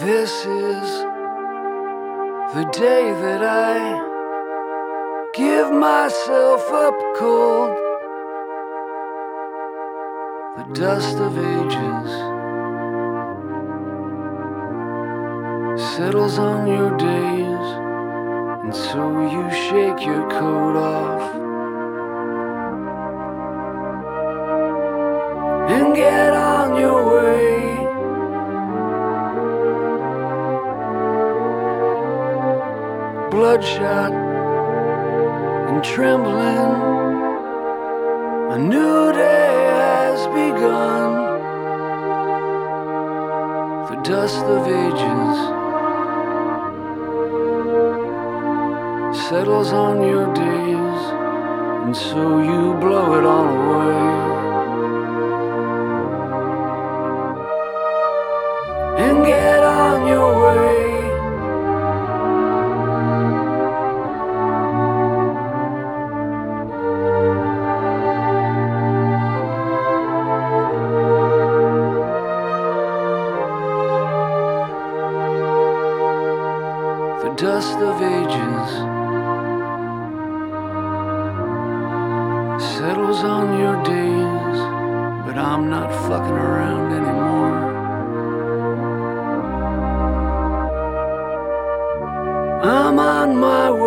This is the day that I give myself up cold. The dust of ages settles on your days, and so you shake your coat off and get on your way. Bloodshot and trembling, a new day has begun. The dust of ages settles on your days, and so you blow it all away and get on your way. The dust of ages settles on your days, but I'm not fucking around anymore. I'm on my way.